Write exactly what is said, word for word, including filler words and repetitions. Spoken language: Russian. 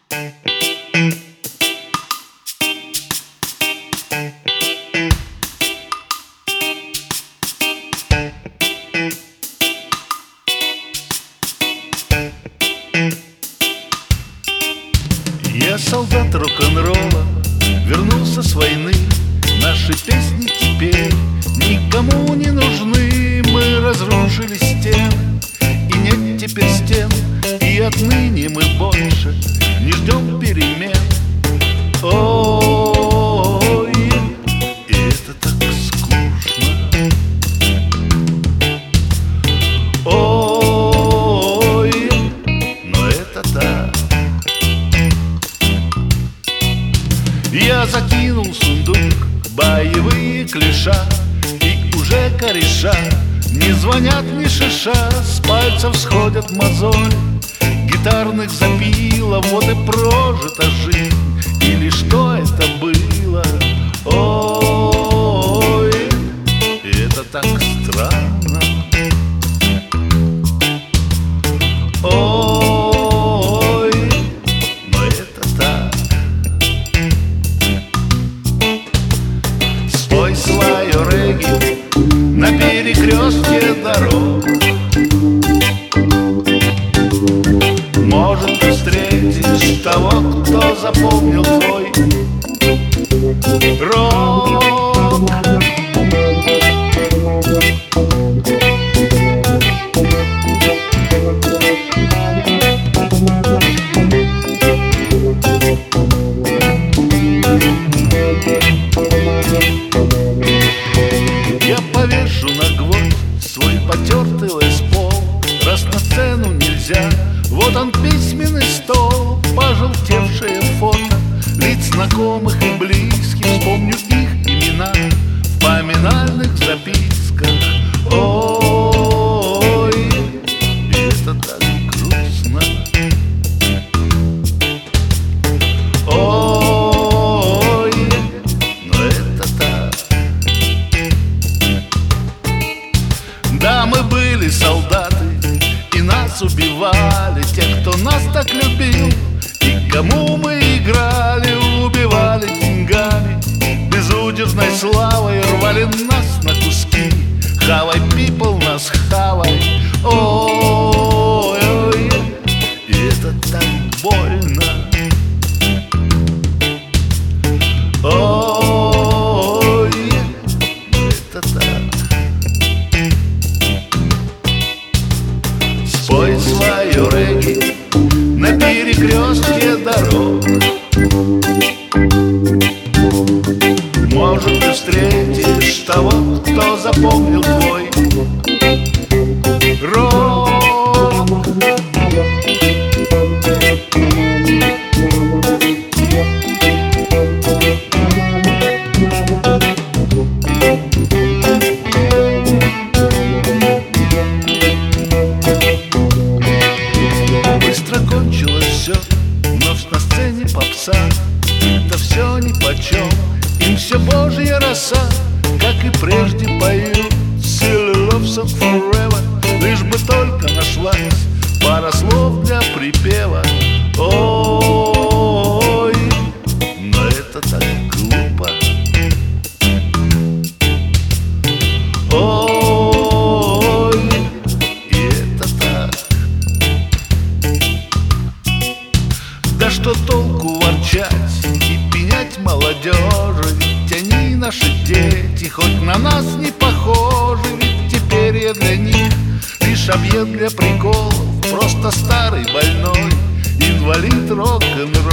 Я солдат рок-н-ролла, вернулся с войны. Наши песни теперь никому не нужны. Мы разрушили стены, и нет теперь стен. И отныне мы больше не ждем перемен. Ой, и это так скучно. Ой, но это так. Я закинул в сундук боевые клиша, и уже кореша не звонят ни шиша. С пальцев сходят мозоли гитарных запилов. Вот и прожита жизнь, или что это было? Ой, и это так странно. Ой, но это так. Спой свое регги на перекрестке дорог. Может, ты встретишь того, кто запомнил твой рок. Я повешу на гвоздь свой потертый Лес Пол. Раз на сцену нельзя, вот он письменный стол. Пожелтевшее фото лиц знакомых и близких. Вспомню их имена в поминальных записках. Ой, и это так грустно. Ой, но это так. Да, мы были солдаты, и нас убивали те, кто нас так любил. И кому мы играли, убивали деньгами, безудержной славой рвали нас на куски. Хавай, people, нас хавай. Ой, ой, и это так больно. Ой, это так. Спой свое регги на перекрестке дорог. Может, ты встретишь того, кто запомнил твой рок. Быстро кончилось все, вновь на сцене попса. Да все нипочем, им все божья роса. Как и прежде поют Silly Love Song Forever. Лишь бы только нашлась пара слов для припева. Ой, но это так глупо. Ой, и это так. Да что толку ворчать и пенять молодежи? Ведь они наши дети, хоть на нас не похожи. Ведь теперь я для них лишь объект для приколов. Просто старый больной инвалид рок-н-ролла.